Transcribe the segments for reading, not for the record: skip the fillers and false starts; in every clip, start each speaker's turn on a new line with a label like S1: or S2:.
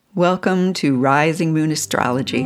S1: Welcome to Rising Moon Astrology.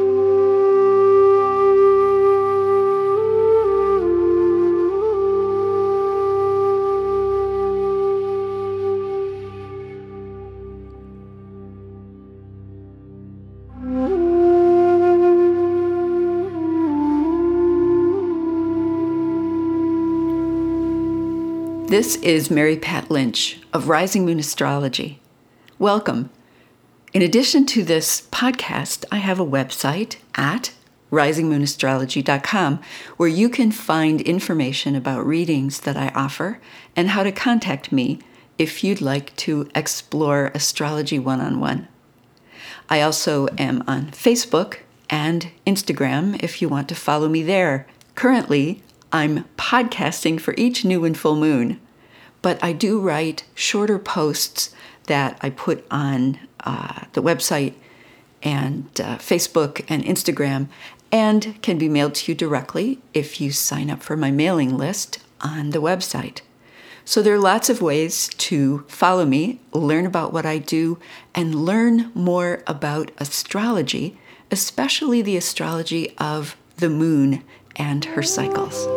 S1: This is Mary Pat Lynch of Rising Moon Astrology. Welcome. In addition to this podcast, I have a website at risingmoonastrology.com where you can find information about readings that I offer and how to contact me if you'd like to explore astrology one-on-one. I also am on Facebook and Instagram if you want to follow me there. Currently, I'm podcasting for each new and full moon, but I do write shorter posts that I put on the website and Facebook and Instagram, and can be mailed to you directly if you sign up for my mailing list on the website. So there are lots of ways to follow me, learn about what I do, and learn more about astrology, especially the astrology of the moon and her cycles.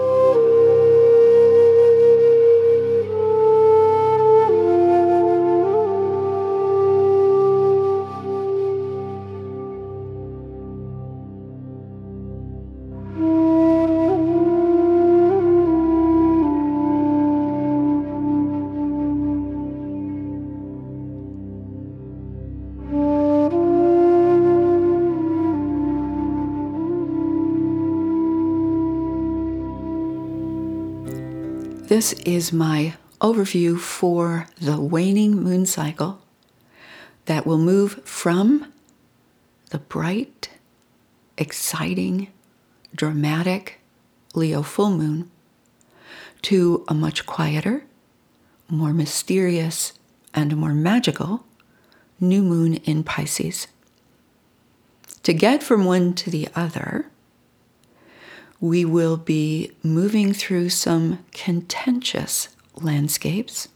S1: This is my overview for the waning moon cycle that will move from the bright, exciting, dramatic Leo full moon to a much quieter, more mysterious, and more magical new moon in Pisces. To get from one to the other, we will be moving through some contentious landscapes.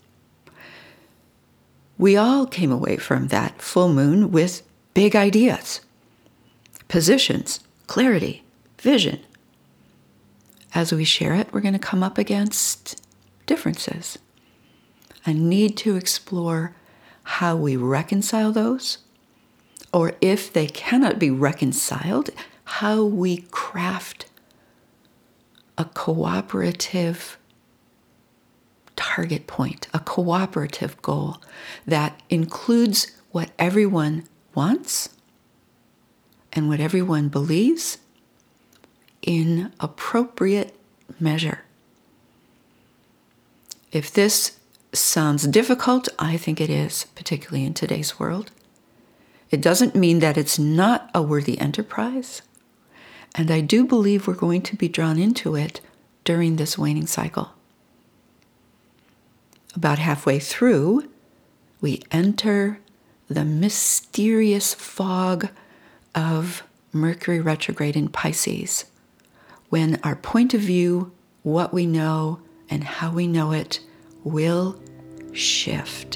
S1: We all came away from that full moon with big ideas, positions, clarity, vision. As we share it, we're going to come up against differences and need to explore how we reconcile those, or if they cannot be reconciled, how we craft a cooperative target point, a cooperative goal that includes what everyone wants and what everyone believes in appropriate measure. If this sounds difficult, I think it is, particularly in today's world. It doesn't mean that it's not a worthy enterprise. And I do believe we're going to be drawn into it during this waning cycle. About halfway through, we enter the mysterious fog of Mercury retrograde in Pisces, when our point of view, what we know, and how we know it will shift.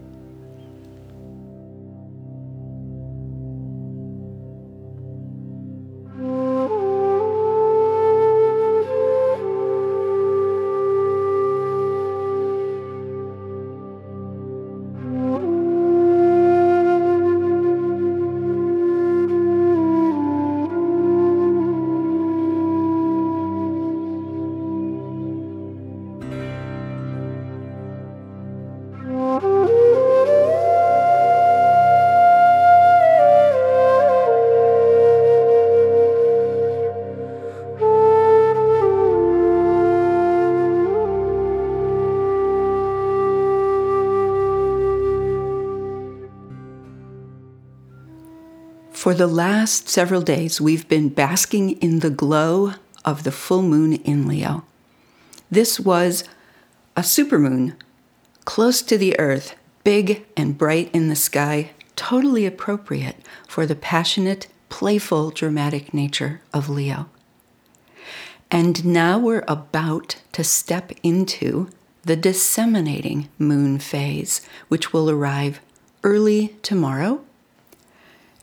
S1: For the last several days, we've been basking in the glow of the full moon in Leo. This was a supermoon, close to the earth, big and bright in the sky, totally appropriate for the passionate, playful, dramatic nature of Leo. And now we're about to step into the disseminating moon phase, which will arrive early tomorrow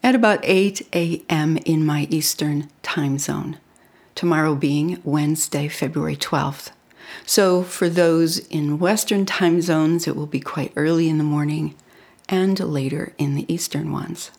S1: at about 8 a.m. in my Eastern time zone, tomorrow being Wednesday, February 12th. So for those in Western time zones, it will be quite early in the morning and later in the Eastern ones.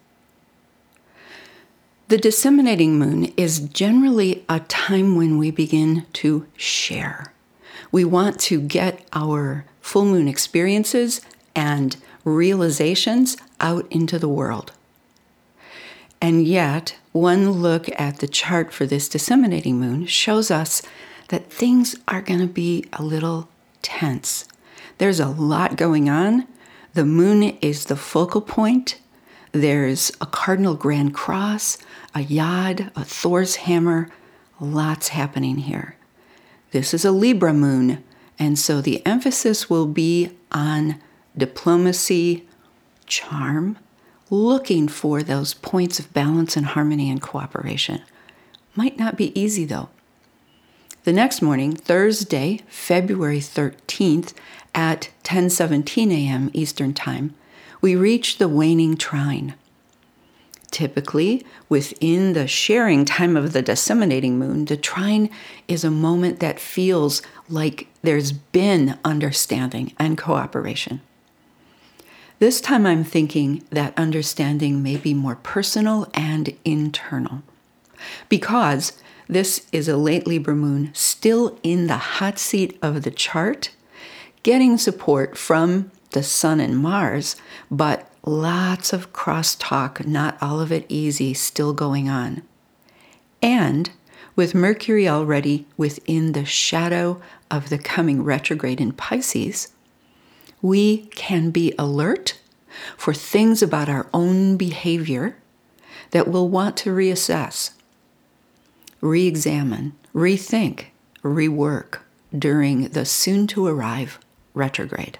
S1: The disseminating moon is generally a time when we begin to share. We want to get our full moon experiences and realizations out into the world. And yet, one look at the chart for this disseminating moon shows us that things are going to be a little tense. There's a lot going on. The moon is the focal point. There's a cardinal grand cross, a yod, a Thor's hammer, lots happening here. This is a Libra moon, and so the emphasis will be on diplomacy, charm, looking for those points of balance and harmony and cooperation. Might not be easy though. The next morning, Thursday, February 13th at 10:17 a.m. Eastern Time, we reach the waning trine. Typically, within the sharing time of the disseminating moon, the trine is a moment that feels like there's been understanding and cooperation. This time I'm thinking that understanding may be more personal and internal, because this is a late Libra moon still in the hot seat of the chart, getting support from the Sun and Mars, but lots of crosstalk, not all of it easy, still going on. And with Mercury already within the shadow of the coming retrograde in Pisces, we can be alert for things about our own behavior that we'll want to reassess, re-examine, rethink, rework during the soon-to-arrive retrograde.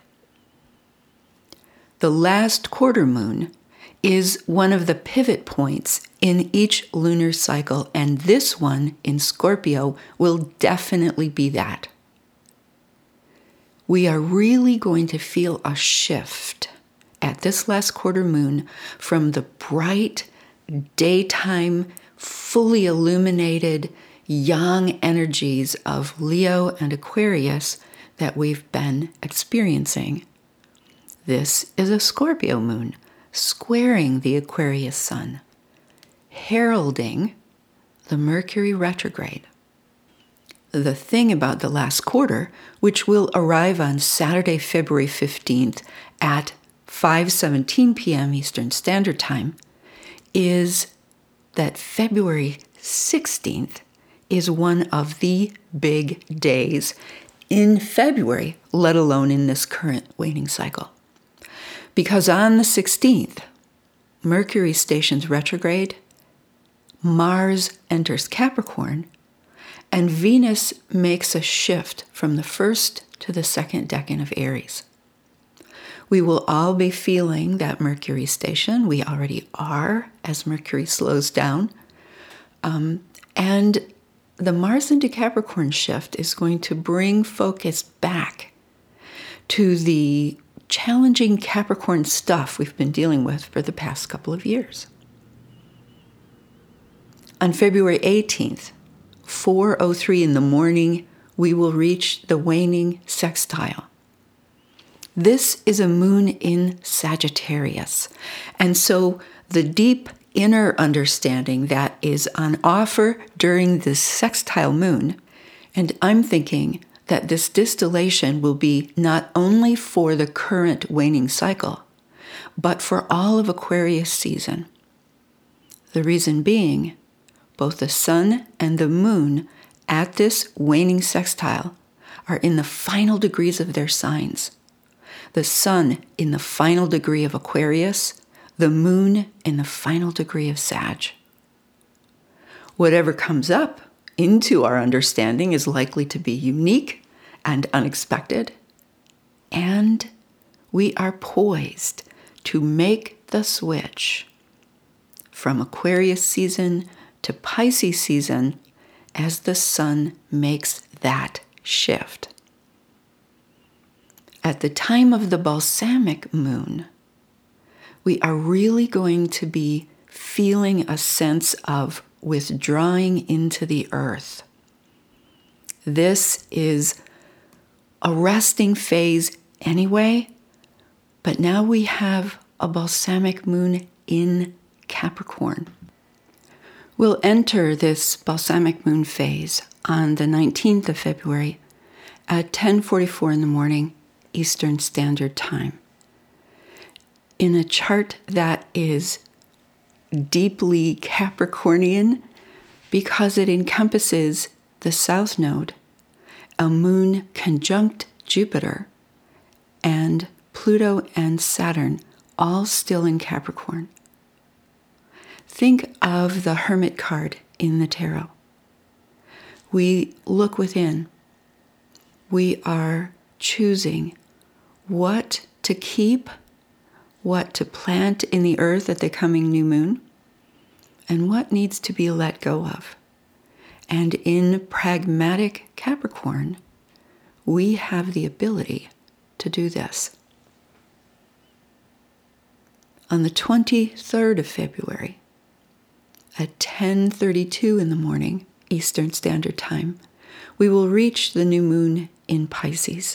S1: The last quarter moon is one of the pivot points in each lunar cycle, and this one in Scorpio will definitely be that. We are really going to feel a shift at this last quarter moon from the bright, daytime, fully illuminated, yang energies of Leo and Aquarius that we've been experiencing. This is a Scorpio moon, squaring the Aquarius sun, heralding the Mercury retrograde. The thing about the last quarter, which will arrive on Saturday, February 15th at 5:17 p.m. Eastern Standard Time, is that February 16th is one of the big days in February, let alone in this current waning cycle. Because on the 16th, Mercury stations retrograde, Mars enters Capricorn, and Venus makes a shift from the first to the second decan of Aries. We will all be feeling that Mercury station. We already are, as Mercury slows down. And the Mars into Capricorn shift is going to bring focus back to the challenging Capricorn stuff we've been dealing with for the past couple of years. On February 18th, 4:03 in the morning, we will reach the waning sextile. This is a moon in Sagittarius, and so the deep inner understanding that is on offer during this sextile moon, and I'm thinking that this distillation will be not only for the current waning cycle, but for all of Aquarius season. The reason being, both the sun and the moon at this waning sextile are in the final degrees of their signs. The sun in the final degree of Aquarius, the moon in the final degree of Sag. Whatever comes up into our understanding is likely to be unique and unexpected, and we are poised to make the switch from Aquarius season to Pisces season as the sun makes that shift. At the time of the balsamic moon, we are really going to be feeling a sense of withdrawing into the earth. This is a resting phase anyway, but now we have a balsamic moon in Capricorn. We'll enter this balsamic moon phase on the 19th of February at 10:44 in the morning, Eastern Standard Time. In a chart that is deeply Capricornian because it encompasses the South Node, a moon conjunct Jupiter, and Pluto and Saturn, all still in Capricorn. Think of the Hermit card in the tarot. We look within. We are choosing what to keep, what to plant in the earth at the coming new moon, and what needs to be let go of. And in pragmatic Capricorn, we have the ability to do this. On the 23rd of February, at 10:32 in the morning, Eastern Standard Time, we will reach the new moon in Pisces.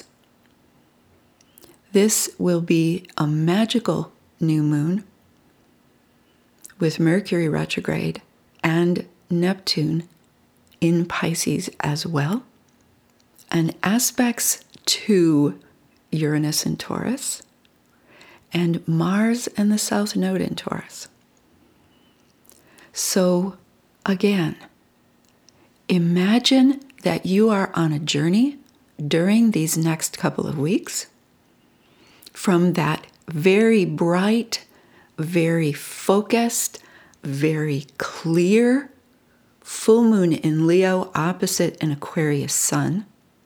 S1: This will be a magical new moon with Mercury retrograde and Neptune in Pisces as well, and aspects to Uranus in Taurus and Mars and the South Node in Taurus. So again, imagine that you are on a journey during these next couple of weeks from that very bright, very focused, very clear full moon in Leo opposite an Aquarius sun,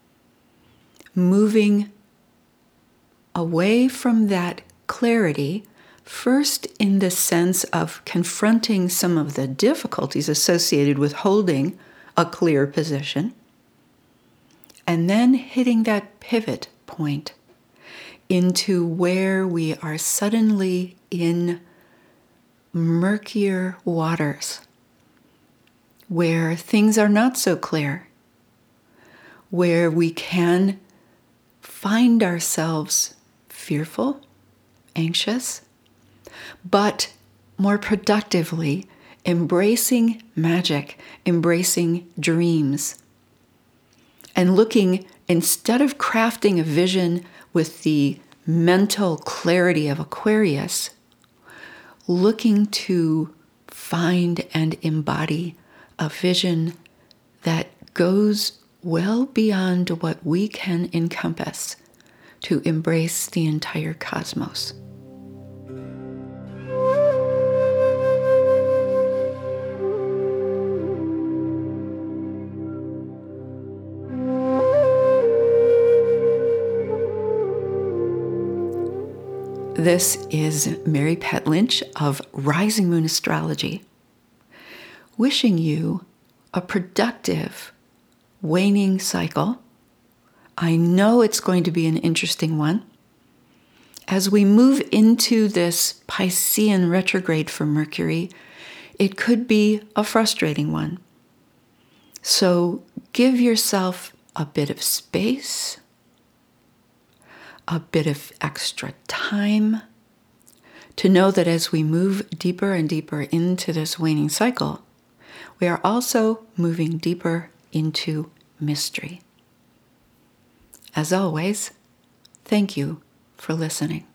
S1: moving away from that clarity, first in the sense of confronting some of the difficulties associated with holding a clear position, and then hitting that pivot point into where we are suddenly in murkier waters, where things are not so clear, where we can find ourselves fearful, anxious, but more productively embracing magic, embracing dreams, and looking, instead of crafting a vision with the mental clarity of Aquarius, looking to find and embody a vision that goes well beyond what we can encompass to embrace the entire cosmos. This is Mary Pat Lynch of Rising Moon Astrology, wishing you a productive waning cycle. I know it's going to be an interesting one. As we move into this Piscean retrograde for Mercury, it could be a frustrating one. So give yourself a bit of space, a bit of extra time to know that as we move deeper and deeper into this waning cycle, we are also moving deeper into mystery. As always, thank you for listening.